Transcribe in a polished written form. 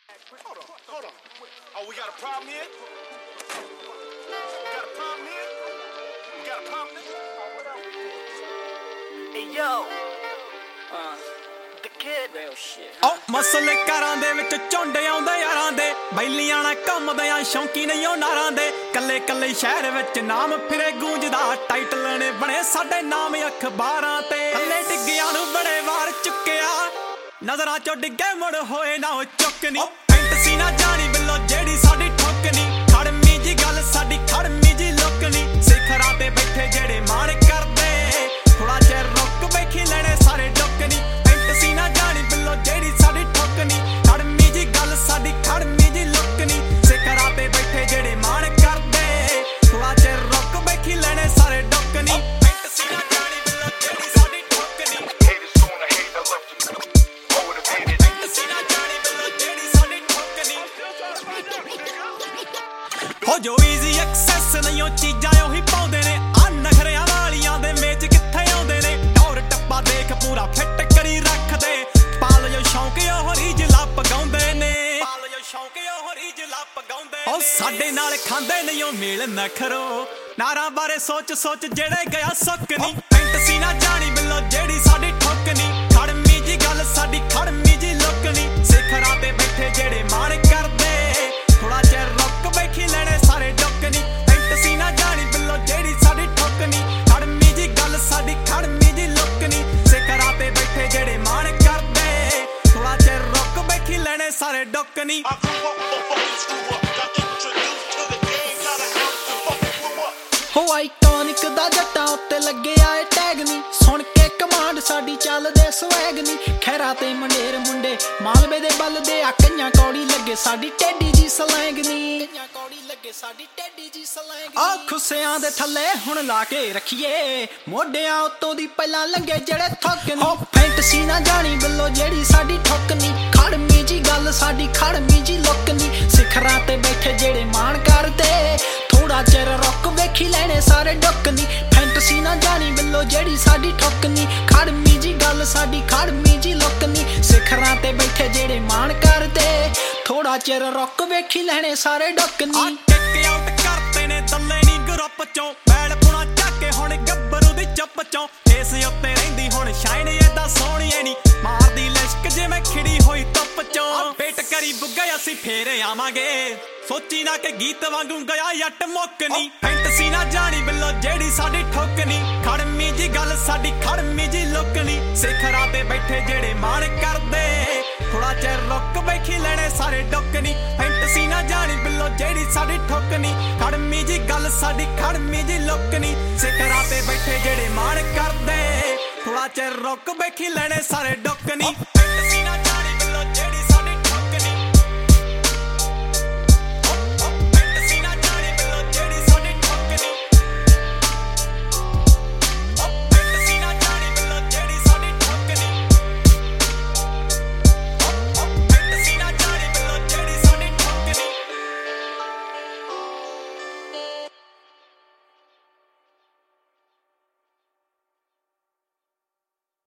Hold on. Oh, we got a problem here? We got a problem here? We got a problem here? Hey yo, the kid, real shit. ਓ ਮਸਲੇ ਘਰਾਂ ਦੇ ਵਿੱਚ ਝੁੰਡੇ ਆਉਂਦੇ ਯਾਰਾਂ ਦੇ ਬੈਲੀਆਂ ਨਾਲ ਘੁੰਮਦੇ ਆ ਸ਼ੌਂਕੀ ਨਹੀਂ ਉਹ ਨਾਰਾਂ ਦੇ ਕੱਲੇ ਕੱਲੇ ਸ਼ਹਿਰ ਵਿੱਚ ਨਾਮ ਫਿਰੇ ਗੂੰਜਦਾ ਟਾਈਟਲ ਨੇ ਬਣੇ ਸਾਡੇ ਨਾਮ ਅਖਬਾਰਾਂ ਤੇ ਥੱਲੇ ਡਿੱਗਿਆਂ ਨੂੰ ਬੜੇ ਵਾਰ ਚੁੱਕਿਆ ਨਜ਼ਰਾਂ ਚੋਂ ਡਿੱਗੇ ਮੁੜ ਹੋਏ ਨਾ ਉਹ ਚੁੱਕਣੀ ਫੈਂਟਸੀ ਨਾ ਜਾਣੀ ਬਿੱਲੋ ਜਿਹੜੀ ਸਾਡੀ ਠੋਕਣੀ ਖੜਮੀ ਜੀ ਗੱਲ ਸਾਡੀ ਖੜਮੀ ਜੀ ਲੋਕਣੀ ਸਿਖਰਾਂ ਤੇ ਬੈਠੇ ਜਿਹੜੇ ਮਾਣ ਕਰਦੇ ਥੋੜਾ ਚਿਰ ਰੁੱਕ ਵੇਖੀ ਲੈਣੇ ਸਾਰੇ ਡੋਕਣੀ ਫੈਂਟਸੀ ਨਾ ਜਾਣੀ ਬਿੱਲੋ ਜਿਹੜੀ ਸਾਡੀ ਠੋਕਣੀ ਖੜਮੀ ਜੀ ਗੱਲ ਸਾਡੀ ਖੜਮੀ ਜੀ ਲੋਕਣੀ ਸਿਖਰਾਂ ਤੇ ਬੈਠੇ ਜਿਹੜੇ ਮਾਣ ਕਰਦੇ ਥੋੜਾ ਚਿਰ ਰੁੱਕ ਵੇਖੀ ਲੈਣੇ ਸਾਰੇ ਡੋਕਣੀ ਫੈਂਟਸੀ ਨਾ ਜਾਣੀ ਬਿੱਲੋ ਜਿਹੜੀ ਸਾਡੀ ਠੋਕਣੀ Haters gonna hate, I love you. Motivated. Fantasy ਨਾ ਜਾਣੀ ਬਿੱਲੋ ਜਿਹੜੀ ਸਾਡੀ ਠੋਕਣੀ ਹੋ ਜੋ ਈਜ਼ੀ ਐਕਸੈਸ ਨਹੀਂ ਉਹ ਚੀਜ਼ਾਂ ਉਹੀ ਪਾਉਂਦੇ ਨੇ ਆ ਨਖਰਿਆਂ ਵਾਲੀਆਂ ਦੇ ਮੇਚ ਕਿੱਥੇ ਆਉਂਦੇ ਨੇ ਟੌਰ ਟੱਪਾ ਦੇਖ ਪੂਰਾ ਫਿੱਟ ਕਰੀ ਰੱਖਦੇ ਪਾਲ ਜੋ ਸ਼ੌਂਕ ਉਹ ਰੀਜਲਾ ਪਗਾਉਂਦੇ ਨੇ ਪਾਲ ਜੋ ਸ਼ੌਂਕ ਉਹ ਰੀਜਲਾ ਪਗਾਉਂਦੇ ਉਹ ਸਾਡੇ ਨਾਲ ਖਾਂਦੇ ਨਹੀਂ ਉਹ ਮੇਲ ਨਖਰੋ ਨਾਰਾਂ ਬਾਰੇ ਸੋਚ ਸੋਚ ਜਿਹੜੇ ਗਿਆ ਸੁੱਕ ਨਹੀਂ ਫੈਂਟਸੀ ਨਾ ਜਾਣੀ ਬਿੱਲੋ ਜਿਹੜੀ ਸਾਡੀ ਠੋਕਣੀ ਖੜਮੀ ਜੀ ਗੱਲ ਸਾਡੀ ਖੜਮੀ ਜੀ ਲੋਕਣੀ ਸਿਖਰਾਂ ਤੇ ਬੈਠੇ ਜਿਹੜੇ ਮਾਣ ਕਰਦੇ ਥੋੜਾ ਚਿਰ ਰੁੱਕ ਵੇਖੀ ਲੈਣੇ ਸਾਰੇ ਡੋਕਣੀ ਫੈਂਟਸੀ ਨਾ ਜਾਣੀ ਬਿੱਲੋ ਜਿਹੜੀ ਸਾਡੀ ਠੋਕਣੀ ਖੜਮੀ ਜੀ ਗੱਲ ਸਾਡੀ ਖੜਮੀ ਜੀ ਲੋਕਣੀ ਸਿਖਰਾਂ ਤੇ ਬੈਠੇ ਜਿਹੜੇ ਮਾਣ ਕਰਦੇ ਥੋੜਾ ਚਿਰ ਰੁੱਕ ਵੇਖੀ ਲੈਣੇ ਸਾਰੇ ਡੋਕਣੀ I grew up before you screw up. Got introduced to the game, got a house before we blew up. ਹੋ ਆਈਕੋਨਿਕ ਦਾ ਜੱਟਾਂ ਉੱਤੇ ਲੱਗਿਆ ਏ ਟੈਗ ਨੀ ਸੁਣ ਕੇ ਕਮਾਂਡ ਸਾਡੀ ਚੱਲਦੇ ਸਵੈਗ ਨੀ ਖੈਰਾ ਤੇ ਮੰਡੇਰ ਮੁੰਡੇ ਮਾਲਵੇ ਦੇ ਬਲਦੇ ਆ ਕਈਆਂ ਕੌੜੀ ਲੱਗੇ ਸਾਡੀ ਟੇਡੀ ਜੀ ਸਲੈਂਗ ਨੀ ਕਈਆਂ ਕੌੜੀ ਲੱਗੇ ਸਾਡੀ ਟੇਡੀ ਜੀ ਸਲੈਂਗ ਆ ਖੁੱਸਿਆਂ ਦੇ ਥੱਲੇ ਹੁਣ ਲਾ ਕੇ ਰੱਖੀਏ ਮੋਢਿਆਂ ਉੱਤੋਂ ਦੀ ਪਹਿਲਾਂ ਲੰਗੇ ਜਿਹੜੇ ਥੱਕ ਨੀ ਫੈਂਟਸੀ ਨਾ ਜਾਣੀ ਬਿੱਲੋ ਜਿਹੜੀ ਸਾਡੀ ਠੁੱਕ ਨੀ ਖੜਮੀ ਜੀ ਗੱਲ ਸਾਡੀ ਖੜਮੀ ਜੀ ਲੁੱਕ ਨੀ ਸਿਖਰਾਂ ਤੇ ਬੈਠੇ ਜਿਹੜੇ ਮਾਣ ਕਰਦੇ ਥੋੜਾ ਚਿਰ ਰੁੱਕ ਵੇਖੀ ਲੈਣੇ ਸਾਰੇ ਡੁੱਕਨੀ ਫੈਂਟਸੀ ਨਾ ਜਾਣੀ ਬਿੱਲੋ ਜਿਹੜੀ ਸਾਡੀ ਠੁੱਕਨੀ ਖੜਮੀ ਜੀ ਗੱਲ ਸਾਡੀ ਖੜਮੀ ਜੀ ਲੁੱਕਨੀ ਸਿਖਰਾਂ ਤੇ ਬੈਠੇ ਜਿਹੜੇ ਮਾਣ ਕਰਦੇ ਥੋੜਾ ਚਿਰ ਰੁੱਕ ਵੇਖੀ ਲੈਣੇ ਸਾਰੇ ਡੁੱਕਨੀ ਟਿਕ ਆਊਟ ਕਰਤੇ ਨੇ ਦੱਲੇ ਨੀ ਗਰੁੱਪ ਚੋਂ ਬੈਲ ਪੁਣਾ ਚੱਕ ਕੇ ਹੁਣ ਗੱਭਰੂ ਦੀ ਚੁੱਪ ਚੋਂ ਇਸ ਉੱਤੇ ਰਹਿੰਦੀ ਹੁਣ ਸ਼ਾਈਨ ਏਦਾਂ ਸੋਹਣੀ ਨੀ ਮਾਰਦੀ ਲਿਸ਼ਕ ਜਿਵੇਂ ਖਿੜੀ ਹੋਈ ਧੁੱਪ ਚੋਂ ਪੇਟ ਕਰੀ ਬੁੱਗਾ ਅਸੀਂ ਫੇਰ ਆਵਾਂਗੇ ਸੋਚੀ ਨਾ ਕਿ ਗੀਤ ਵਾਂਗੂ ਗਿਆ ਜੱਟ ਮੁੱਕਣੀ ਫੈਂਟਸੀ ਨਾ ਜਾਣੀ ਬਿੱਲੋ ਜਿਹੜੀ ਸਾਡੀ ਠੋਕਣੀ ਖੜਮੀ ਜੀ ਗੱਲ ਸਾਡੀ ਖੜਮੀ ਜੀ ਲੋਕਣੀ ਸਿਖਰਾਂ ਤੇ ਬੈਠੇ ਜਿਹੜੇ ਮਾਣ ਕਰਦੇ ਥੋੜਾ ਚਿਰ ਰੁੱਕ ਵੇਖੀ ਲੈਣੇ ਸਾਰੇ ਡੋਕਣੀ ਫੈਂਟਸੀ ਨਾ ਜਾਣੀ ਬਿੱਲੋ ਜਿਹੜੀ ਸਾਡੀ ਠੋਕਣੀ ਖੜਮੀ ਜੀ ਗੱਲ ਸਾਡੀ ਖੜਮੀ ਜੀ ਲੋਕਣੀ ਸਿਖਰਾਂ ਤੇ ਬੈਠੇ ਜਿਹੜੇ ਮਾਣ ਕਰਦੇ ਥੋੜਾ ਚਿਰ ਰੁੱਕ ਵੇਖੀ ਲੈਣੇ ਸਾਰੇ ਡੋਕਣੀ ਫੈਂਟਸੀ